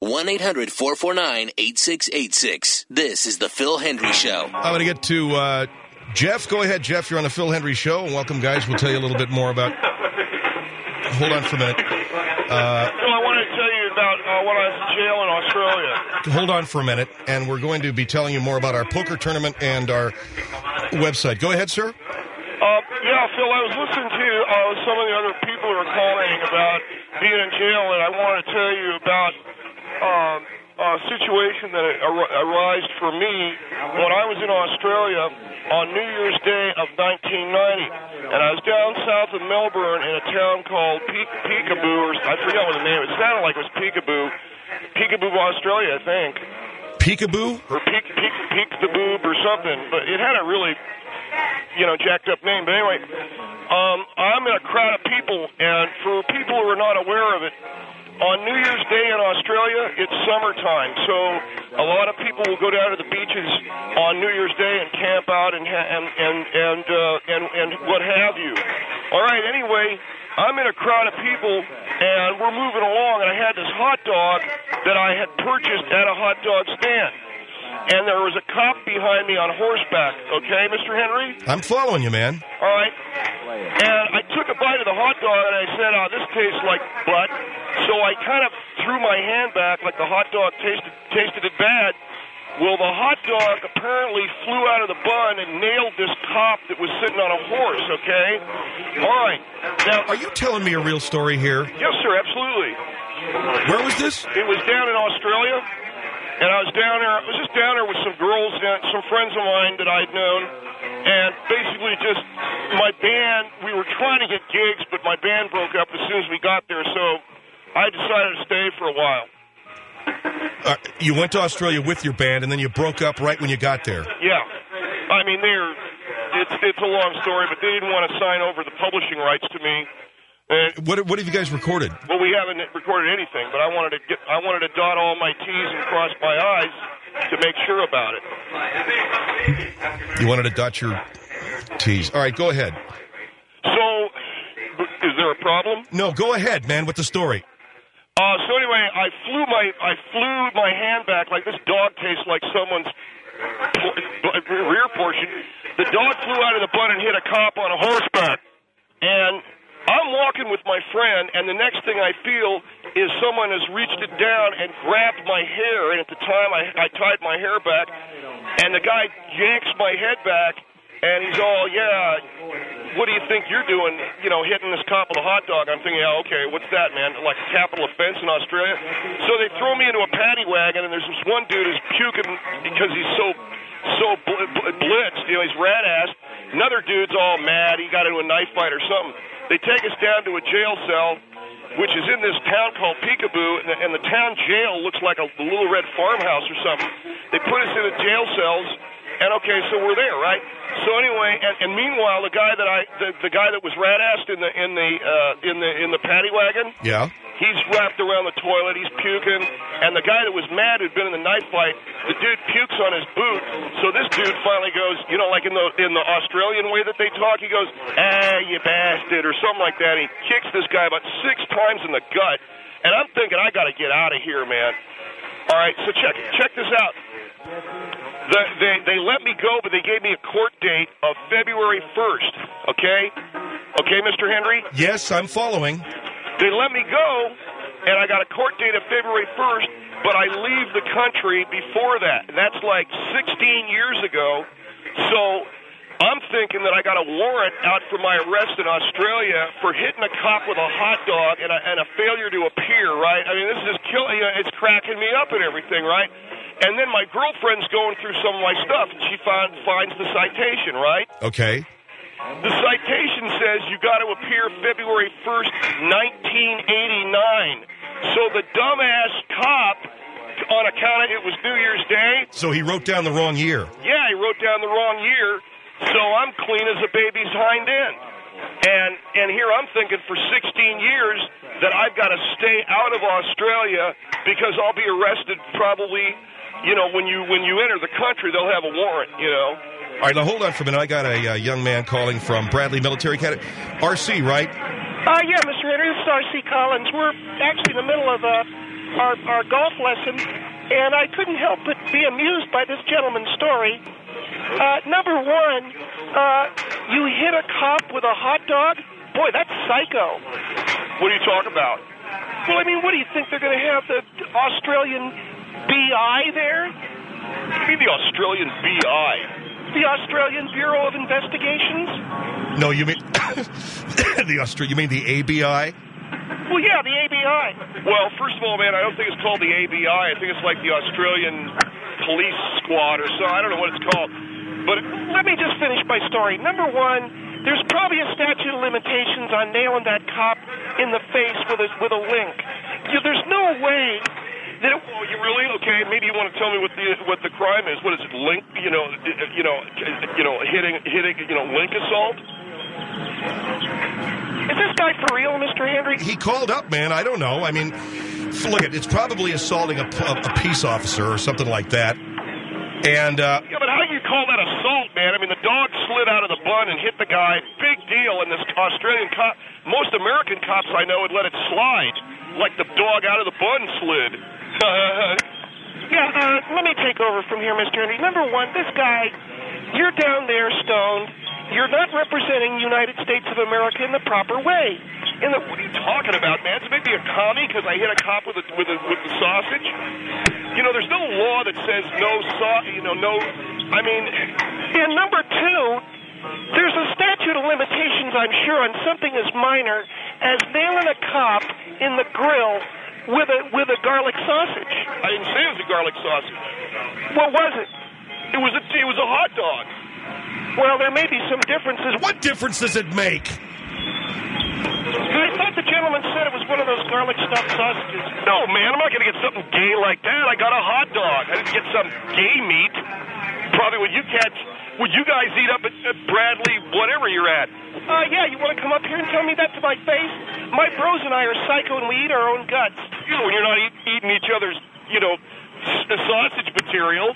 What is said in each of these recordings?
1-800-449-8686. This is The Phil Hendry Show. I'm going to get to Jeff. Go ahead, Jeff. You're on The Phil Hendry Show. And welcome, guys. We'll tell you a little bit more about... Hold on for a minute. I wanted to tell you about when I was in jail in Australia. Hold on for a minute, and we're going to be telling you more about our poker tournament and our website. Go ahead, sir. Yeah, Phil, I was listening to some of the other people who are calling about being in jail, and I want to tell you about a situation that arose for me when I was in Australia on New Year's Day of 1990. And I was down south of Melbourne in a town called Peekaboo, or I forget what the name is. It sounded like it was Peekaboo, Australia, I think. Peekaboo? Or Peekaboo or something, but it had a really, jacked up name. But anyway, I'm in a crowd of people, and for people who are not aware of it, on New Year's Day in Australia, it's summertime, so a lot of people will go down to the beaches on New Year's Day and camp out and what have you. All right, anyway, I'm in a crowd of people, and we're moving along, and I had this hot dog that I had purchased at a hot dog stand. And there was a cop behind me on horseback, okay, Mr. Henry? I'm following you, man. All right. And I took a bite of the hot dog, and I said, this tastes like butt. So I kind of threw my hand back like the hot dog tasted it bad. Well, the hot dog apparently flew out of the bun and nailed this cop that was sitting on a horse, okay? All right. Now, are you telling me a real story here? Yes, sir, absolutely. Where was this? It was down in Australia. And I was just down there with some girls and some friends of mine that I'd known. And basically just my band, we were trying to get gigs, but my band broke up as soon as we got there. So I decided to stay for a while. You went to Australia with your band, and then you broke up right when you got there. Yeah. I mean, it's a long story, but they didn't want to sign over the publishing rights to me. What have you guys recorded? Well, we haven't recorded anything, but I wanted to dot all my T's and cross my I's to make sure about it. You wanted to dot your T's. All right, go ahead. So, is there a problem? No, go ahead, man, with the story. So anyway, I flew my hand back like this dog tastes like someone's rear portion. The dog flew out of the butt and hit a cop on a horseback, and I'm walking with my friend, and the next thing I feel is someone has reached it down and grabbed my hair, and at the time I tied my hair back, and the guy yanks my head back, and he's all, what do you think you're doing, hitting this cop with a hot dog? I'm thinking, okay, what's that, man, like a capital offense in Australia? So they throw me into a paddy wagon, and there's this one dude who's puking because he's so blitzed, he's rat-assed. Another dude's all mad, he got into a knife fight or something. They take us down to a jail cell, which is in this town called Peekaboo, and the town jail looks like a little red farmhouse or something. They put us in the jail cells, and okay, so we're there, right? So anyway, and meanwhile, the guy that was rat-assed in the paddy wagon, he's wrapped around the toilet, he's puking, and the guy that was mad who'd been in the knife fight, the dude pukes on his boot. So this dude finally goes, like in the Australian way that they talk, he goes, you bastard, or something like that. He kicks this guy about 6 times in the gut, and I'm thinking, I got to get out of here, man. All right, so check this out. They let me go, but they gave me a court date of February 1st, okay? Okay, Mr. Henry? Yes, I'm following. They let me go, and I got a court date of February 1st, but I leave the country before that. And that's like 16 years ago. So I'm thinking that I got a warrant out for my arrest in Australia for hitting a cop with a hot dog and a failure to appear, right? I mean, this is just killing, it's cracking me up and everything, right? And then my girlfriend's going through some of my stuff, and she finds the citation, right? Okay. The citation says you got to appear February 1st, 1989. So the dumbass cop, on account of it was New Year's Day. So he wrote down the wrong year. Yeah, he wrote down the wrong year. So I'm clean as a baby's hind end. And here I'm thinking for 16 years that I've got to stay out of Australia because I'll be arrested probably, when you enter the country, they'll have a warrant, All right, now hold on for a minute. I got a young man calling from Bradley Military Academy. RC, right? Yeah, Mr. Henry, this is R.C. Collins. We're actually in the middle of our golf lesson, and I couldn't help but be amused by this gentleman's story. Number one, you hit a cop with a hot dog? Boy, that's psycho. What are you talking about? Well, I mean, what do you think? They're going to have the Australian BI there? What do you mean the Australian BI? The Australian Bureau of Investigations? No, you mean you mean the ABI? Well, yeah, the ABI. Well, first of all, man, I don't think it's called the ABI. I think it's like the Australian Police Squad or so. I don't know what it's called. But let me just finish my story. Number one, there's probably a statute of limitations on nailing that cop in the face with a link. There's no way that it... Oh, you really? Okay, maybe you want to tell me what the crime is. What is it? Link? Hitting link assault? Is this guy for real, Mr. Henry? He called up, man. I don't know. I mean, look, it's probably assaulting a peace officer or something like that. And yeah, but how do you call that assault, man? I mean, the dog slid out of the bun and hit the guy. Big deal. And this Australian cop, most American cops I know would let it slide, like the dog out of the bun slid. Let me take over from here, Mr. Henry. Number one, this guy, you're down there stoned. You're not representing United States of America in the proper way. What are you talking about, man? It's maybe a commie because I hit a cop with the sausage. There's no law that says no. I mean, and number two, there's a statute of limitations, I'm sure, on something as minor as nailing a cop in the grill with a garlic sausage. I didn't say it was a garlic sausage. What was it? It was a hot dog. Well, there may be some differences. What difference does it make? I thought the gentleman said it was one of those garlic stuffed sausages. No, man, I'm not going to get something gay like that. I got a hot dog. I didn't get some gay meat. Probably what you guys eat up at Bradley, whatever you're at. Yeah, you want to come up here and tell me that to my face? My bros and I are psycho and we eat our own guts. When you're not eating each other's, sausage material.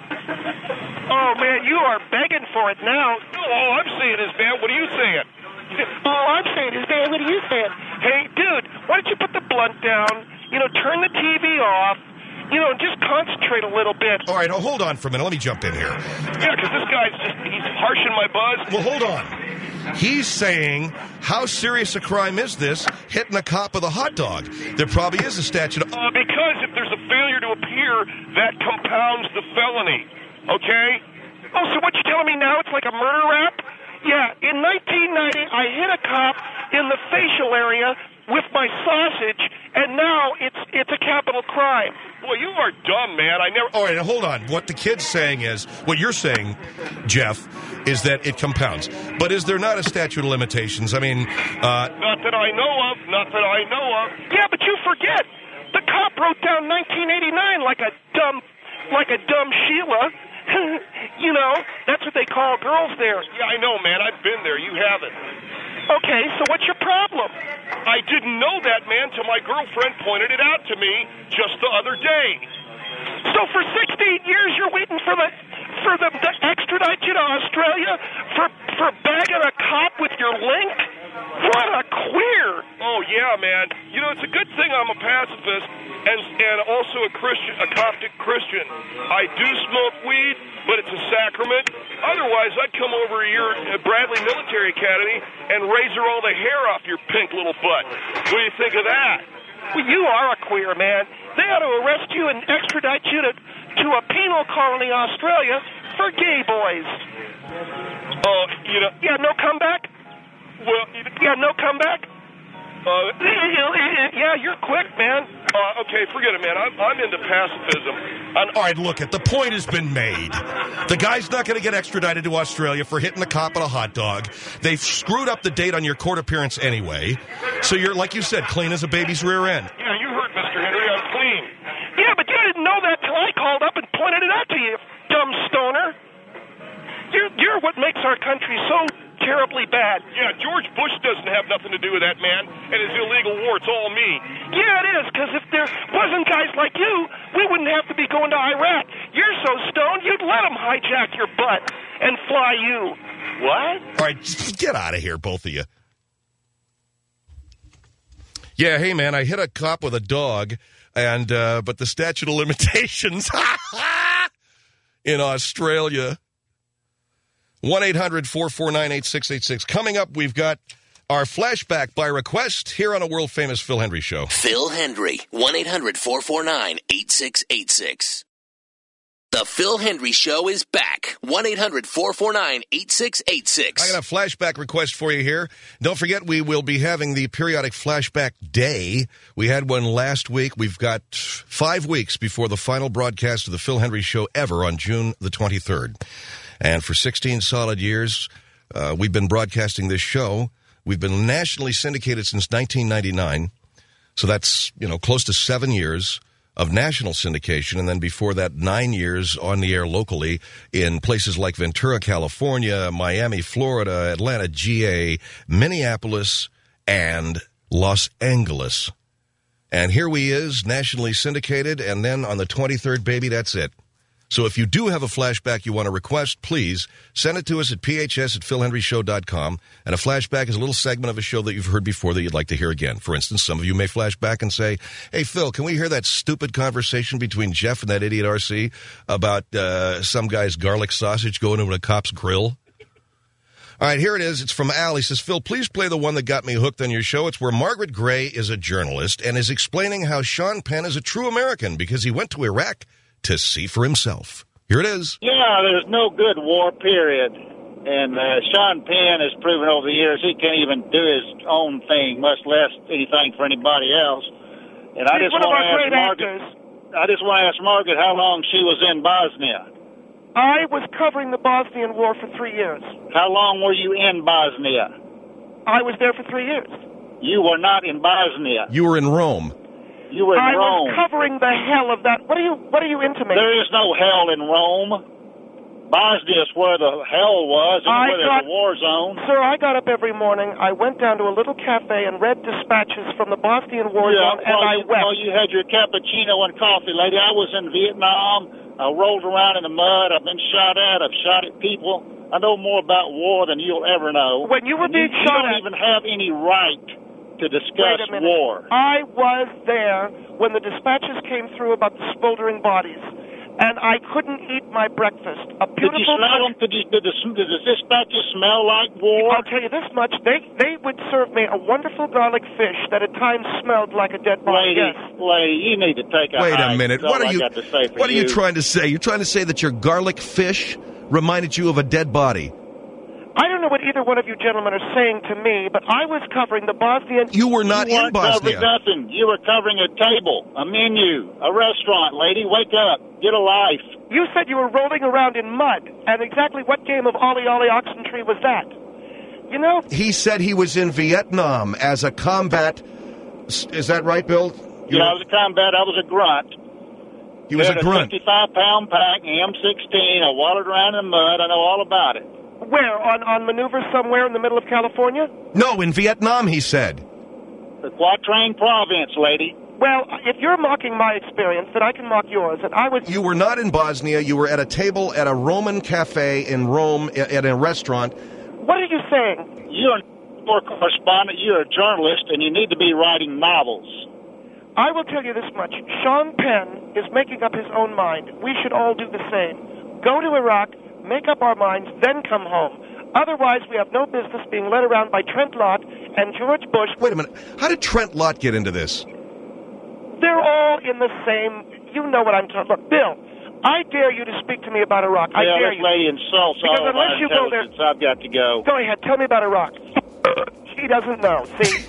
Oh, man, you are begging for it now. No, all I'm saying is, man, what are you saying? All I'm saying is, man, what are you saying? Hey, dude, why don't you put the blunt down, turn the TV off, and just concentrate a little bit. All right, hold on for a minute. Let me jump in here. Yeah, because this guy's he's harshing my buzz. Well, hold on. He's saying, how serious a crime is this, hitting a cop with a hot dog? There probably is a statute of... Because if there's a failure to appear, that compounds the felony, okay? Oh, so what you telling me now? It's like a murder rap? Yeah, in 1990, I hit a cop in the facial area with my sausage, and now it's a capital crime. Boy, you are dumb, man. All right, hold on. What the kid's saying is, what you're saying, Jeff, is that it compounds. But is there not a statute of limitations? I mean, Not that I know of. Yeah, but you forget. The cop wrote down 1989 like a dumb Sheila. That's what they call girls there. Yeah, I know, man. I've been there. You haven't. Okay, so what's your problem? I didn't know that, man, till my girlfriend pointed it out to me just the other day. So for 16 years you're waiting for them to extradite you to Australia for bagging a cop with your link? What a queer! Oh yeah, man. It's a good thing I'm a pacifist and also a Christian, a Coptic Christian. I do smoke weed, but it's a sacrament. Otherwise, I'd come over here at Bradley Military Academy and razor all the hair off your pink little butt. What do you think of that? Well, you are a queer, man. They ought to arrest you and extradite you to a penal colony, Australia, for gay boys. Oh, Yeah, no comeback? Well, Yeah, no comeback? Yeah, you're quick, man. Okay, forget it, man. I'm into pacifism. all right, look, the point has been made. The guy's not going to get extradited to Australia for hitting the cop on a hot dog. They've screwed up the date on your court appearance anyway. So you're, like you said, clean as a baby's rear end. Yeah, you heard Mr. Henry. I'm clean. Yeah, but you didn't know that till I called up and pointed it out to you, dumb stoner. You're what makes our country so terribly bad. Yeah, George Bush doesn't have nothing to do with that, man, and his illegal war. It's all me. Yeah, it is, because if there wasn't guys like you, we wouldn't have to be going to Iraq. You're so stoned, you'd let them hijack your butt and fly you. What? All right, just get out of here, both of you. Yeah, hey, man, I hit a cop with a dog. And but the statute of limitations in Australia. 1-800-449-8686. Coming up, we've got our flashback by request here on a world-famous Phil Hendry show. Phil Hendry, 1-800-449-8686. The Phil Hendry Show is back. 1-800-449-8686. I got a flashback request for you here. Don't forget, we will be having the periodic flashback day. We had one last week. We've got 5 weeks before the final broadcast of the Phil Hendry Show ever on June the 23rd. And for 16 solid years, we've been broadcasting this show. We've been nationally syndicated since 1999. So that's, close to 7 years of national syndication, and then before that, 9 years on the air locally in places like Ventura, California, Miami, Florida, Atlanta, GA, Minneapolis, and Los Angeles. And here we is, nationally syndicated, and then on the 23rd, baby, that's it. So if you do have a flashback you want to request, please send it to us at phs@philhendryshow.com. And a flashback is a little segment of a show that you've heard before that you'd like to hear again. For instance, some of you may flash back and say, hey, Phil, can we hear that stupid conversation between Jeff and that idiot RC about some guy's garlic sausage going into a cop's grill? All right, here it is. It's from Al. He says, Phil, please play the one that got me hooked on your show. It's where Margaret Gray is a journalist and is explaining how Sean Penn is a true American because he went to Iraq to see for himself. Here it is. Yeah, there's no good war, period. And Sean Penn has proven over the years he can't even do his own thing, much less anything for anybody else. And I just want to ask Margaret how long she was in Bosnia. I was covering the Bosnian War for 3 years. How long were you in Bosnia? I was there for 3 years. You were not in Bosnia. You were in Rome. You were in Rome. I was covering the hell of that. What are you intimating? There is no hell in Rome. Bosnia is where the hell was, and where there's a war zone. Sir, I got up every morning. I went down to a little cafe and read dispatches from the Bosnian war zone, and I wept. Well, you had your cappuccino and coffee, lady. I was in Vietnam. I rolled around in the mud. I've been shot at. I've shot at people. I know more about war than you'll ever know. When you were being shot at, you don't even have any right to discuss war. I was there when the dispatches came through about the smoldering bodies, and I couldn't eat my breakfast. Did you smell them? Did the dispatches smell like war? I'll tell you this much. They would serve me a wonderful garlic fish that at times smelled like a dead body. Lady, you need to take a Wait a minute. What are you trying to say? You're trying to say that your garlic fish reminded you of a dead body? I don't know what either one of you gentlemen are saying to me, but I was covering the Bosnian... You were not in Bosnia. Nothing. You were covering a table, a menu, a restaurant. Lady, wake up. Get a life. You said you were rolling around in mud, and exactly what game of Ollie Ollie Oxentree was that? He said he was in Vietnam as a combat... Is that right, Bill? I was a combat. I was a grunt. He was a grunt. 55-pound pack, M16. I wallowed around in the mud. I know all about it. Where? On maneuvers somewhere in the middle of California? No, in Vietnam, he said. The Quatrain Province, lady. Well, if you're mocking my experience, then I can mock yours. And I was... You were not in Bosnia. You were at a table at a Roman cafe in Rome at a restaurant. What are you saying? You're a war correspondent. You're a journalist, and you need to be writing novels. I will tell you this much. Sean Penn is making up his own mind. We should all do the same. Go to Iraq, make up our minds, then come home. Otherwise, we have no business being led around by Trent Lott and George Bush. Wait a minute. How did Trent Lott get into this? They're all in the same... You know what I'm talking about. Bill, I dare you to speak to me about Iraq. I dare you. This lady insults all of my intelligence. I've got to go. Go ahead. Tell me about Iraq. She doesn't know. See?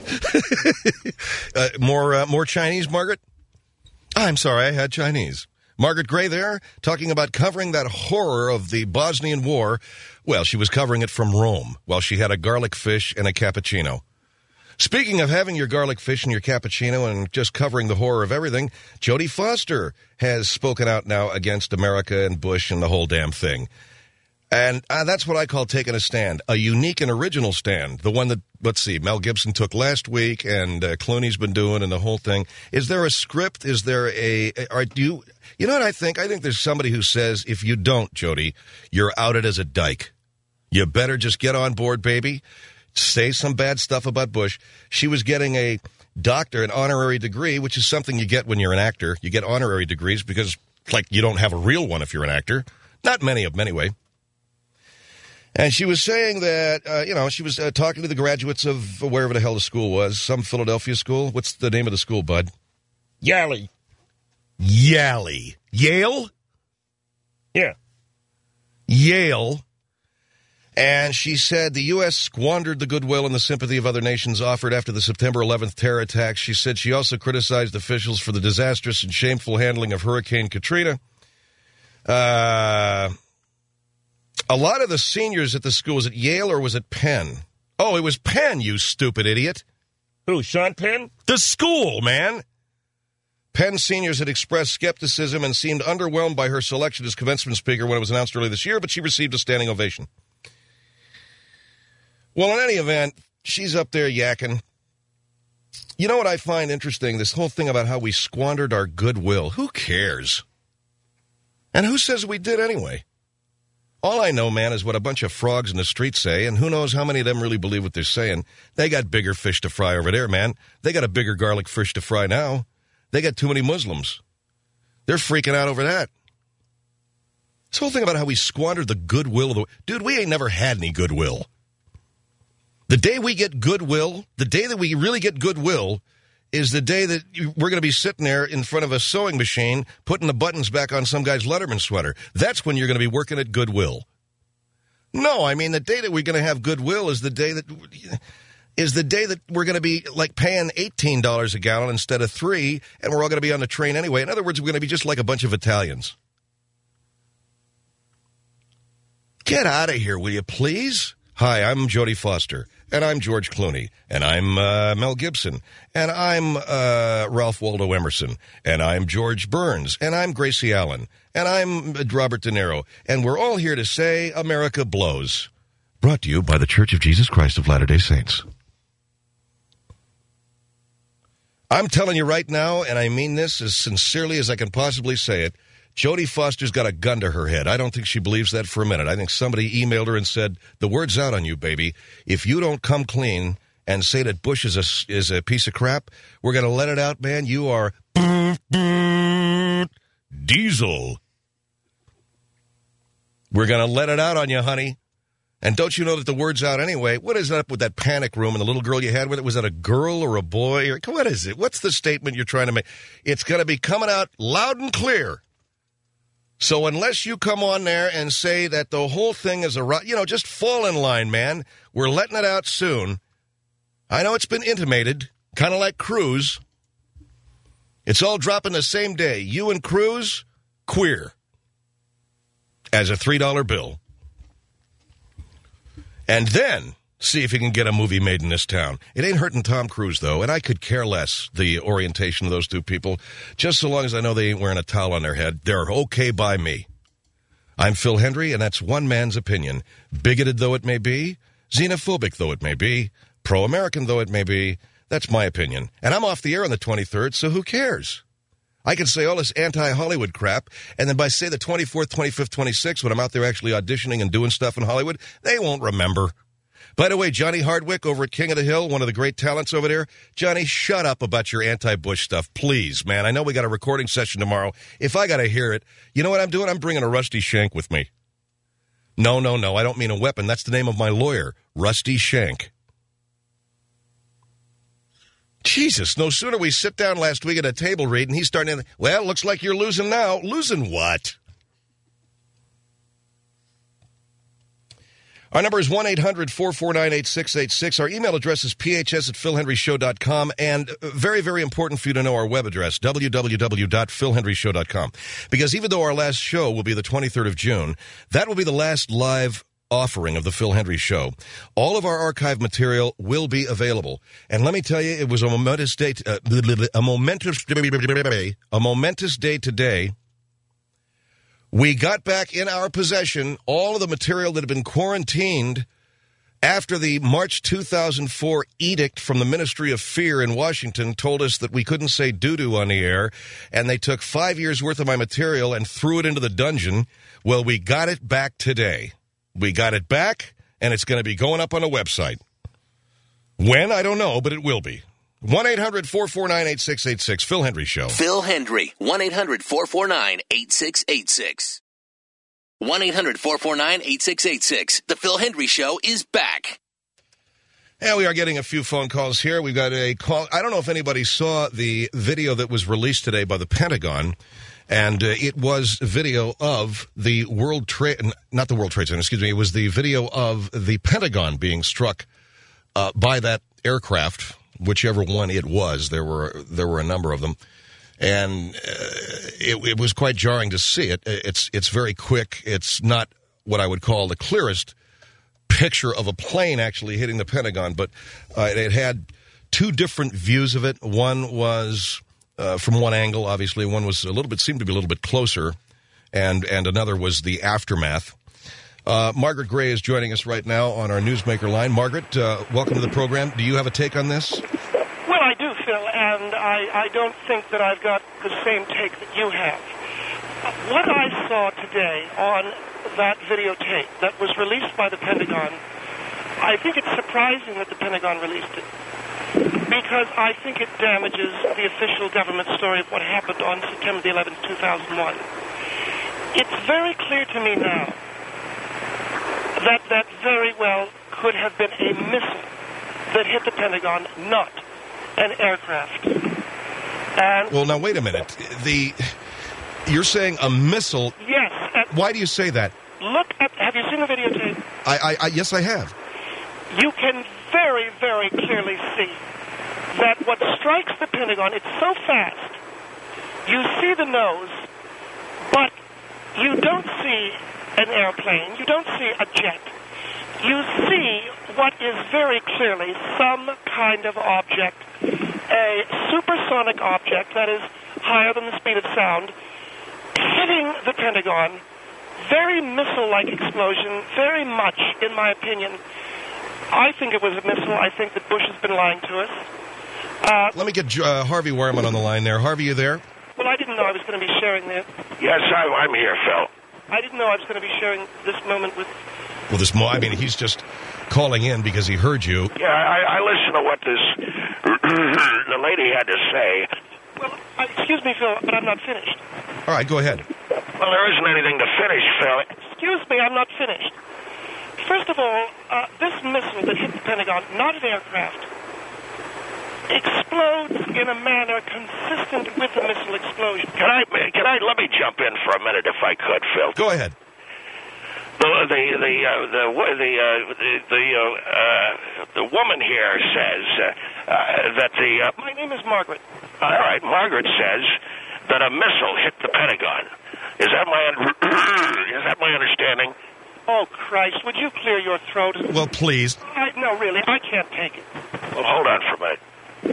More Chinese, Margaret? I'm sorry, I had Chinese. Margaret Gray there, talking about covering that horror of the Bosnian War. Well, she was covering it from Rome while she had a garlic fish and a cappuccino. Speaking of having your garlic fish and your cappuccino and just covering the horror of everything, Jodie Foster has spoken out now against America and Bush and the whole damn thing. And that's what I call taking a stand, a unique and original stand, the one that, let's see, Mel Gibson took last week and Clooney's been doing and the whole thing. Is there a script? Is there you know what I think? I think there's somebody who says, if you don't, Jodie, you're outed as a dyke. You better just get on board, baby. Say some bad stuff about Bush. She was getting a doctor, an honorary degree, which is something you get when you're an actor. You get honorary degrees because, like, you don't have a real one if you're an actor. Not many of them, anyway. And she was saying that, she was talking to the graduates of wherever the hell the school was, some Philadelphia school. What's the name of the school, bud? Yale. Yale? Yeah. Yale. And she said the U.S. squandered the goodwill and the sympathy of other nations offered after the September 11th terror attacks. She said she also criticized officials for the disastrous and shameful handling of Hurricane Katrina. A lot of the seniors at the school, was it Yale or was it Penn? Oh, it was Penn, you stupid idiot. Who, Sean Penn? The school, man. Penn seniors had expressed skepticism and seemed underwhelmed by her selection as commencement speaker when it was announced earlier this year, but she received a standing ovation. Well, in any event, she's up there yakking. You know what I find interesting? This whole thing about how we squandered our goodwill. Who cares? And who says we did anyway? All I know, man, is what a bunch of frogs in the street say, and who knows how many of them really believe what they're saying. They got bigger fish to fry over there, man. They got a bigger garlic fish to fry now. They got too many Muslims. They're freaking out over that. This whole thing about how we squandered the goodwill of the... Dude, we ain't never had any goodwill. The day we get goodwill, the day that we really get goodwill, is the day that we're going to be sitting there in front of a sewing machine putting the buttons back on some guy's Letterman sweater. That's when you're going to be working at Goodwill. No, I mean, the day that we're going to have goodwill is the day that we're going to be, like, paying $18 a gallon instead of $3, and we're all going to be on the train anyway. In other words, we're going to be just like a bunch of Italians. Get out of here, will you please? Hi, I'm Jodie Foster, and I'm George Clooney, and I'm Mel Gibson, and I'm Ralph Waldo Emerson, and I'm George Burns, and I'm Gracie Allen, and I'm Robert De Niro, and we're all here to say America blows. Brought to you by the Church of Jesus Christ of Latter-day Saints. I'm telling you right now, and I mean this as sincerely as I can possibly say it, Jodie Foster's got a gun to her head. I don't think she believes that for a minute. I think somebody emailed her and said, the word's out on you, baby. If you don't come clean and say that Bush is a piece of crap, we're going to let it out, man. You are Diesel. We're going to let it out on you, honey. And don't you know that the word's out anyway? What is up with that panic room and the little girl you had with it? Was that a girl or a boy? Or what is it? What's the statement you're trying to make? It's going to be coming out loud and clear. So unless you come on there and say that the whole thing is just fall in line, man. We're letting it out soon. I know it's been intimated, kind of like Cruz. It's all dropping the same day. You and Cruz, queer. As a $3 bill. And then see if you can get a movie made in this town. It ain't hurting Tom Cruise, though, and I could care less the orientation of those two people. Just so long as I know they ain't wearing a towel on their head, they're okay by me. I'm Phil Hendry, and that's one man's opinion. Bigoted though it may be, xenophobic though it may be, pro-American though it may be, that's my opinion. And I'm off the air on the 23rd, so who cares? I can say all this anti-Hollywood crap, and then by, say, the 24th, 25th, 26th, when I'm out there actually auditioning and doing stuff in Hollywood, they won't remember. By the way, Johnny Hardwick over at King of the Hill, one of the great talents over there. Johnny, shut up about your anti-Bush stuff, please, man. I know we got a recording session tomorrow. If I got to hear it, you know what I'm doing? I'm bringing a rusty shank with me. No, I don't mean a weapon. That's the name of my lawyer, Rusty Shank. Jesus, no sooner we sit down last week at a table read and he's starting to, well, looks like you're losing now. Losing what? Our number is 1-800-449-8686. Our email address is phs@philhenryshow.com. And very, very important for you to know our web address, www.philhenryshow.com. Because even though our last show will be the 23rd of June, that will be the last live offering of the Phil Hendry Show. All of our archive material will be available. And let me tell you, it was a momentous day today. We got back in our possession all of the material that had been quarantined after the March 2004 edict from the Ministry of Fear in Washington told us that we couldn't say doo-doo on the air, and they took 5 years' worth of my material and threw it into the dungeon. Well, we got it back today. We got it back, and it's going to be going up on a website. When? I don't know, but it will be. 1-800-449-8686. Phil Hendry Show. Phil Hendry, 1-800-449-8686. 1-800-449-8686. The Phil Hendry Show is back. And we are getting a few phone calls here. We've got a call. I don't know if anybody saw the video that was released today by the Pentagon, and it was video of the not the World Trade Center, excuse me. It was the video of the Pentagon being struck by that aircraft, whichever one it was. There were a number of them. And it was quite jarring to see it. It's very quick. It's not what I would call the clearest picture of a plane actually hitting the Pentagon, but it had two different views of it. One was from one angle, obviously. One was seemed to be a little bit closer, and another was the aftermath. Margaret Gray is joining us right now on our Newsmaker line. Margaret, welcome to the program. Do you have a take on this? Well, I do, Phil, and I don't think that I've got the same take that you have. What I saw today on that videotape that was released by the Pentagon, I think it's surprising that the Pentagon released it, because I think it damages the official government story of what happened on September the 11th, 2001. It's very clear to me now that that very well could have been a missile that hit the Pentagon, not an aircraft. And well, now, wait a minute. You're saying a missile? Yes. Why do you say that? Have you seen the videotape? Yes, I have. You can very, very clearly see that what strikes the Pentagon, it's so fast. You see the nose, but you don't see an airplane. You don't see a jet. You see what is very clearly some kind of object, a supersonic object that is higher than the speed of sound, hitting the Pentagon. Very missile-like explosion, very much, in my opinion. I think it was a missile. I think that Bush has been lying to us. Let me get Harvey Wehrman on the line there. Harvey, you there? Well, I didn't know I was going to be sharing this. Yes, I'm here, Phil. I didn't know I was going to be sharing this moment with... Well, I mean, he's just calling in because he heard you. Yeah, I listened to what the lady had to say. Well, excuse me, Phil, but I'm not finished. All right, go ahead. Well, there isn't anything to finish, Phil. Excuse me, I'm not finished. First of all, this missile that hit the Pentagon, not an aircraft, explodes in a manner consistent with a missile explosion. Let me jump in for a minute if I could, Phil. Go ahead. The woman here says that the... My name is Margaret. All right, Margaret says that a missile hit the Pentagon. Is that my understanding? Oh, Christ, would you clear your throat? Well, please. No, really, I can't take it. Well, hold on for a minute.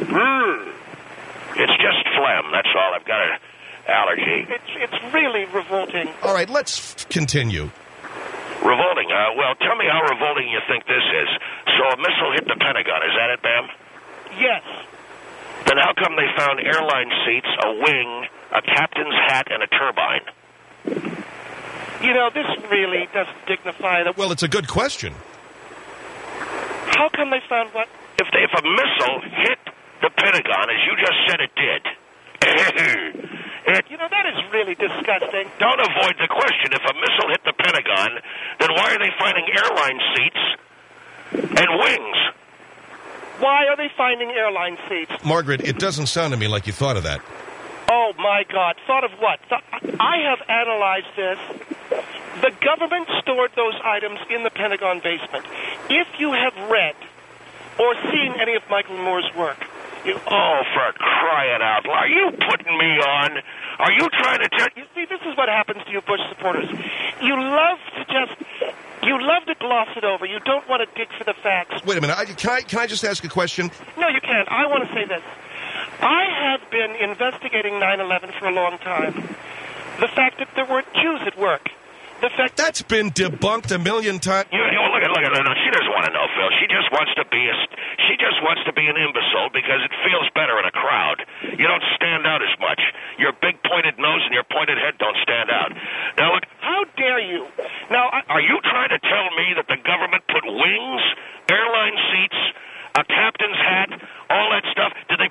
It's just phlegm, that's all. I've got an allergy. It's really revolting. All right, let's continue. Revolting? Well, tell me how revolting you think this is. So a missile hit the Pentagon, is that it, ma'am? Yes. Then how come they found airline seats, a wing, a captain's hat, and a turbine? You know, this really doesn't dignify the... Well, it's a good question. How come they found what? If a missile hit the Pentagon, as you just said it did... You know, that is really disgusting. Don't avoid the question. If a missile hit the Pentagon, then why are they finding airline seats and wings? Why are they finding airline seats? Margaret, it doesn't sound to me like you thought of that. Oh, my God. Thought of what? I have analyzed this. The government stored those items in the Pentagon basement. If you have read or seen any of Michael Moore's work... Oh, for crying out loud. Are you putting me on? Are you trying to tell... You see, this is what happens to you Bush supporters. You love to gloss it over. You don't want to dig for the facts. Wait a minute. Can I just ask a question? No, you can't. I want to say this. I have been investigating 9/11 for a long time. The fact that there were Jews at work. The fact that's been debunked a million times. Look at her. She doesn't want to know, Phil. She just wants to be an imbecile because it feels better in a crowd. You don't stand out as much. Your big pointed nose and your pointed head don't stand out. Now look. How dare you? Now, are you trying to tell me that the government put wings, airline seats, a captain's hat, all that stuff? Did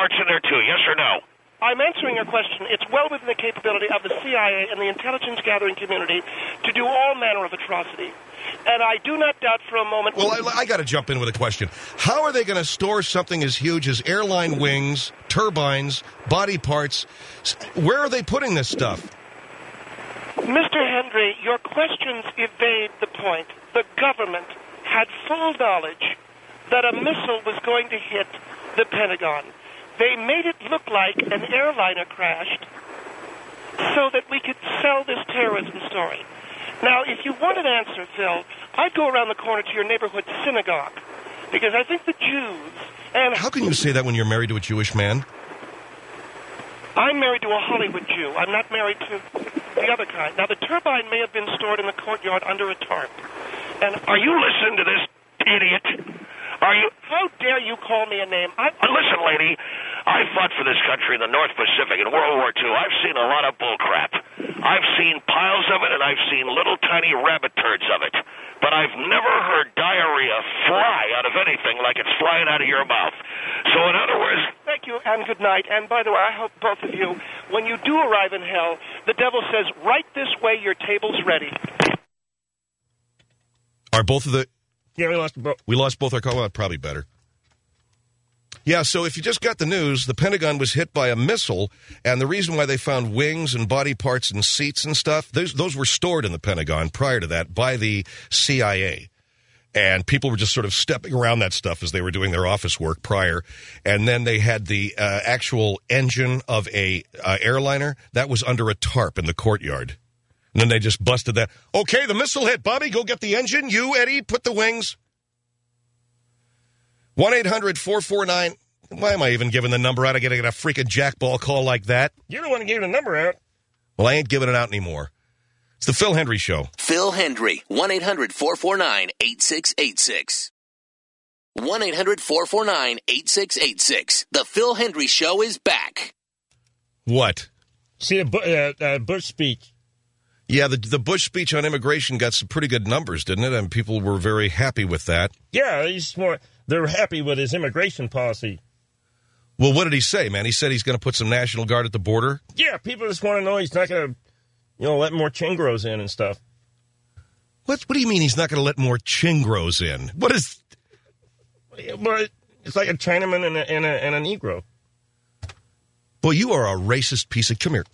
parts in there, too, yes or no? I'm answering your question. It's well within the capability of the CIA and the intelligence-gathering community to do all manner of atrocity. And I do not doubt for a moment... Well, I got to jump in with a question. How are they going to store something as huge as airline wings, turbines, body parts? Where are they putting this stuff? Mr. Hendry, your questions evade the point. The government had full knowledge that a missile was going to hit the Pentagon. They made it look like an airliner crashed so that we could sell this terrorism story. Now, if you want an answer, Phil, I'd go around the corner to your neighborhood synagogue, because I think the Jews and... How can you say that when you're married to a Jewish man? I'm married to a Hollywood Jew. I'm not married to the other kind. Now, the turbine may have been stored in the courtyard under a tarp. And are you listening to this, idiot? Are you? How dare you call me a name? Listen, lady, I fought for this country in the North Pacific in World War II. I've seen a lot of bull crap. I've seen piles of it, and I've seen little tiny rabbit turds of it. But I've never heard diarrhea fly out of anything like it's flying out of your mouth. So, in other words... Thank you, and good night. And by the way, I hope both of you, when you do arrive in hell, the devil says, right this way, your table's ready. Are both of the... Yeah, we lost both our calls. Well, probably better. Yeah, so if you just got the news, the Pentagon was hit by a missile, and the reason why they found wings and body parts and seats and stuff, those were stored in the Pentagon prior to that by the CIA. And people were just sort of stepping around that stuff as they were doing their office work prior. And then they had the actual engine of a airliner. That was under a tarp in the courtyard. And then they just busted that. Okay, the missile hit. Bobby, go get the engine. You, Eddie, put the wings. 1-800-449. Why am I even giving the number out? I got to get a freaking jackball call like that. You're the one who gave the number out. Well, I ain't giving it out anymore. It's the Phil Hendry Show. Phil Hendry, 1-800-449-8686. 1-800-449-8686. The Phil Hendry Show is back. What? See a Bush speech. Yeah, the Bush speech on immigration got some pretty good numbers, didn't it? And people were very happy with that. Yeah, they're happy with his immigration policy. Well, what did he say, man? He said he's going to put some National Guard at the border? Yeah, people just want to know he's not going to, let more chingros in and stuff. What do you mean he's not going to let more chingros in? What is... Well, it's like a Chinaman and a Negro. Well, you are a racist piece of... Come here.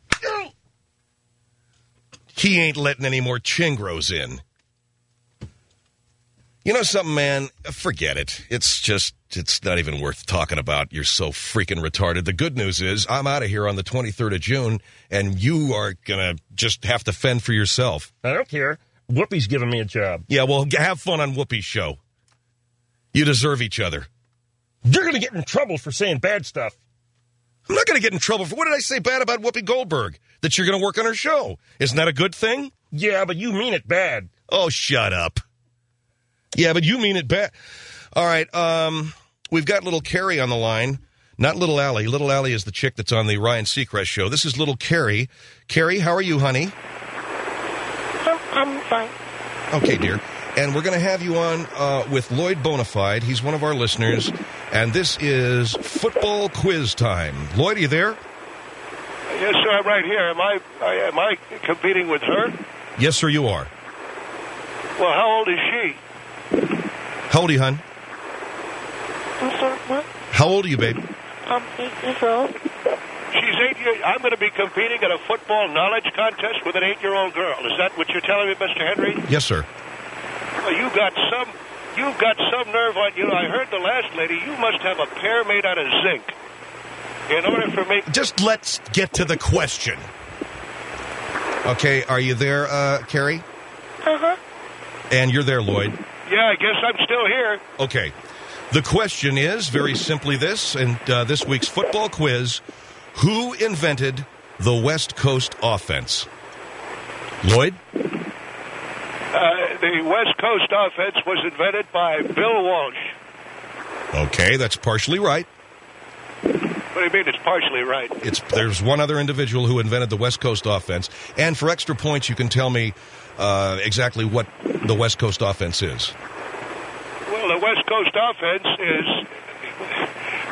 He ain't letting any more chingros in. You know something, man? Forget it. It's not even worth talking about. You're so freaking retarded. The good news is I'm out of here on the 23rd of June, and you are going to just have to fend for yourself. I don't care. Whoopi's giving me a job. Yeah, well, have fun on Whoopi's show. You deserve each other. You're going to get in trouble for saying bad stuff. I'm not going to get in trouble for... What did I say bad about Whoopi Goldberg? That you're going to work on her show. Isn't that a good thing? Yeah, but you mean it bad. Oh, shut up. Yeah, but you mean it bad. All right, we've got little Carrie on the line. Not Little Allie. Little Allie is the chick that's on the Ryan Seacrest show. This is little Carrie. Carrie, how are you, honey? I'm fine. Okay, dear. And we're going to have you on with Lloyd Bonafide. He's one of our listeners. And this is football quiz time. Lloyd, are you there? Yes, sir, I'm right here. Am I competing with her? Yes, sir, you are. Well, how old is she? How old are you, hon? I'm sorry, what? How old are you, babe? I'm 8 years old. She's 8 years... I'm going to be competing in a football knowledge contest with an 8-year-old girl. Is that what you're telling me, Mr. Henry? Yes, sir. Well, you've got some nerve on you. I heard the last lady. You must have a pair made out of zinc. In order for me... Just let's get to the question. Okay, are you there, Carrie? Uh-huh. And you're there, Lloyd? Yeah, I guess I'm still here. Okay. The question is, very simply this, and this week's football quiz, who invented the West Coast offense? Lloyd? The West Coast offense was invented by Bill Walsh. Okay, that's partially right. What do you mean it's partially right? There's one other individual who invented the West Coast offense. And for extra points, you can tell me exactly what the West Coast offense is. Well, the West Coast offense is...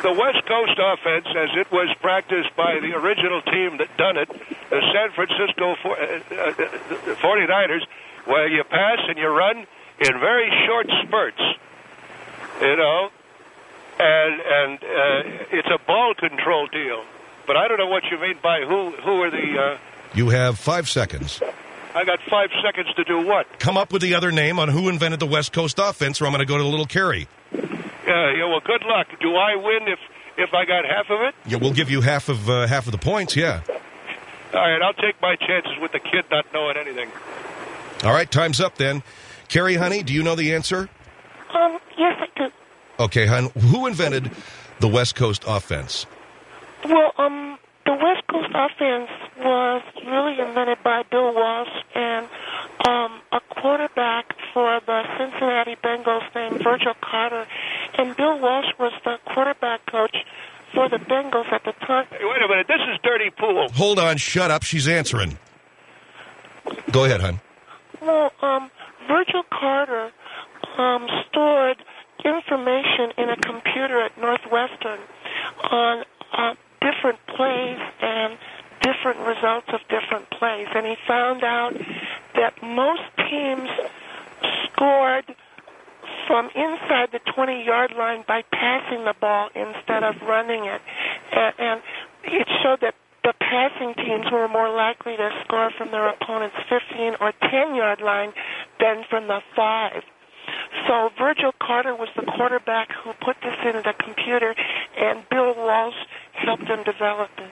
The West Coast offense, as it was practiced by the original team that done it, the San Francisco 49ers, where you pass and you run in very short spurts, you know, and it's a ball control deal. But I don't know what you mean by who are the... You have 5 seconds. I got 5 seconds to do what? Come up with the other name on who invented the West Coast offense, or I'm going to go to Little Kerry. Yeah, well, good luck. Do I win if I got half of it? Yeah, we'll give you half of the points, yeah. All right, I'll take my chances with the kid not knowing anything. All right, time's up then. Carrie, honey, do you know the answer? Yes, I do. Okay, hon, who invented the West Coast offense? Well, the West Coast offense was really invented by Bill Walsh and a quarterback for the Cincinnati Bengals named Virgil Carter. And Bill Walsh was the quarterback coach for the Bengals at the time. Hey, wait a minute, this is Dirty Pool. Hold on, shut up, she's answering. Go ahead, hon. Well, Virgil Carter stored information in a computer at Northwestern on different plays and different results of different plays. And he found out that most teams scored from inside the 20-yard line by passing the ball instead of running it. And it showed that the passing teams were more likely to score from their opponent's 15 or 10-yard line than from the 5. So Virgil Carter was the quarterback who put this into the computer, and Bill Walsh helped him develop it.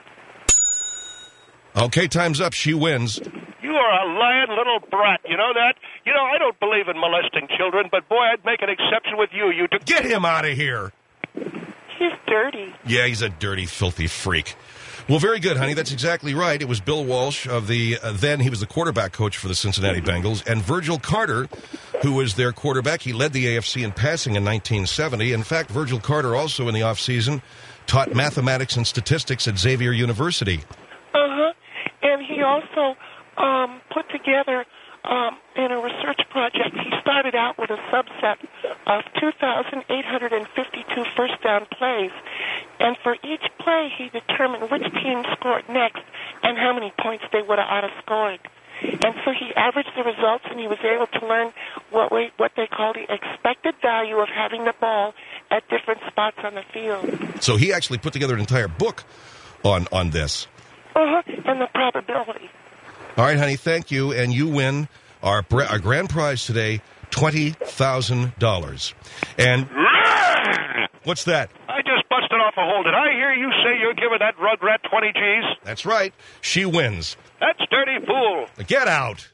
Okay, time's up. She wins. You are a lying little brat. You know that? You know, I don't believe in molesting children, but boy, I'd make an exception with you. You Get him out of here. He's dirty. Yeah, he's a dirty, filthy freak. Well, very good, honey. That's exactly right. It was Bill Walsh of the then he was the quarterback coach for the Cincinnati Bengals, and Virgil Carter, who was their quarterback. He led the AFC in passing in 1970. In fact, Virgil Carter also in the offseason taught mathematics and statistics at Xavier University. And he also put together in a research project, he started out with a subset of 2,852 first down plays. And for each play, he determined which team scored next and how many points they would have outscored. And so he averaged the results, and he was able to learn what they call the expected value of having the ball at different spots on the field. So he actually put together an entire book on this. And the probability. All right, honey, thank you. And you win our grand prize today, $20,000. And what's that? I just busted off a hole. Did I hear you say you're giving that rugrat 20 G's? That's right. She wins. That's Dirty Pool. Get out.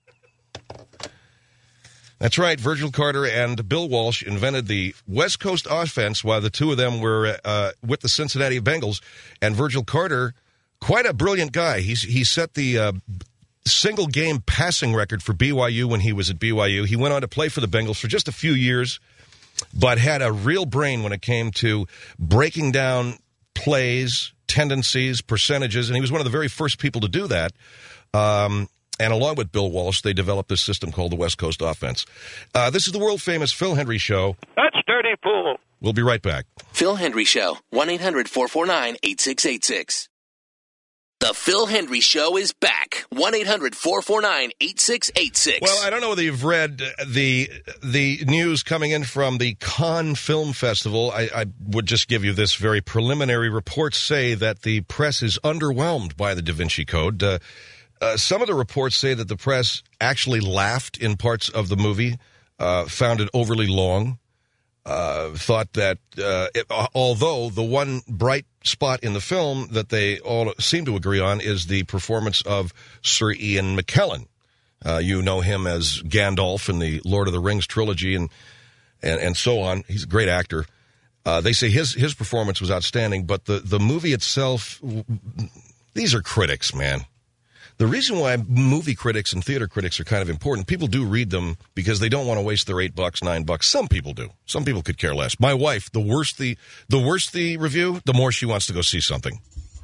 That's right. Virgil Carter and Bill Walsh invented the West Coast offense while the two of them were with the Cincinnati Bengals. And Virgil Carter, quite a brilliant guy. He set the single-game passing record for BYU when he was at BYU. He went on to play for the Bengals for just a few years, but had a real brain when it came to breaking down plays, tendencies, percentages, and he was one of the very first people to do that. And along with Bill Walsh, they developed this system called the West Coast offense. This is the world-famous Phil Hendry Show. That's Dirty Pool. We'll be right back. Phil Hendry Show, 1-800-449-8686. The Phil Hendry Show is back. 1-800-449-8686. Well, I don't know whether you've read the news coming in from the Cannes Film Festival. I would just give you this very preliminary. Reports say that the press is underwhelmed by the Da Vinci Code. Some of the reports say that the press actually laughed in parts of the movie, found it overly long, thought that although the one bright spot in the film that they all seem to agree on is the performance of Sir Ian McKellen. You know him as Gandalf in the Lord of the Rings trilogy and so on. He's a great actor. They say his performance was outstanding, but the movie itself, these are critics, man. The reason why movie critics and theater critics are kind of important, people do read them because they don't want to waste their $8, $9. Some people do. Some people could care less. My wife, the worse the review, the more she wants to go see something.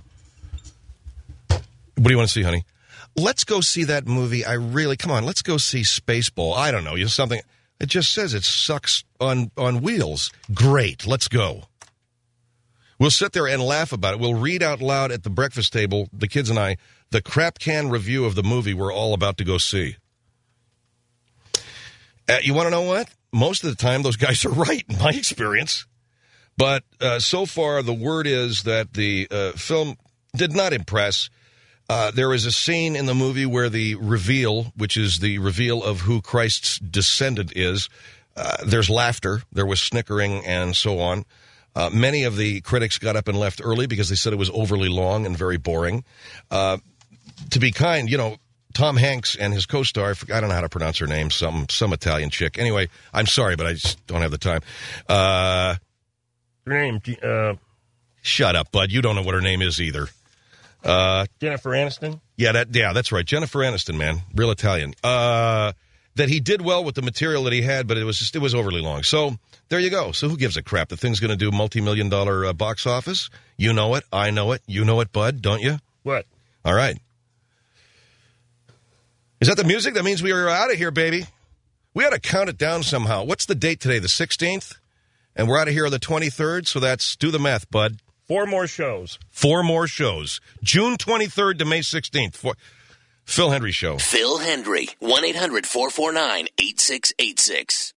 What do you want to see, honey? Let's go see that movie. Come on, let's go see Spaceball. I don't know, something. It just says it sucks on wheels. Great, let's go. We'll sit there and laugh about it. We'll read out loud at the breakfast table, the kids and I, the crap can review of the movie we're all about to go see. You want to know what? Most of the time, those guys are right, in my experience. But so far, the word is that the film did not impress. There is a scene in the movie where the reveal, which is the reveal of who Christ's descendant is, there's laughter, there was snickering, and so on. Many of the critics got up and left early because they said it was overly long and very boring. To be kind, Tom Hanks and his co-star, I don't know how to pronounce her name, some Italian chick. Anyway, I'm sorry, but I just don't have the time. Her name? Shut up, bud. You don't know what her name is either. Jennifer Aniston? Yeah, that's right. Jennifer Aniston, man. Real Italian. That he did well with the material that he had, but it was overly long. So there you go. So who gives a crap? The thing's going to do multi-million-dollar box office. You know it. I know it. You know it, bud, don't you? What? All right. Is that the music? That means we are out of here, baby. We ought to count it down somehow. What's the date today? The 16th? And we're out of here on the 23rd, so that's, do the math, bud. 4 more shows. 4 more shows. June 23rd to May 16th. Phil Hendrie Show. Phil Hendrie, 1-800-449-8686.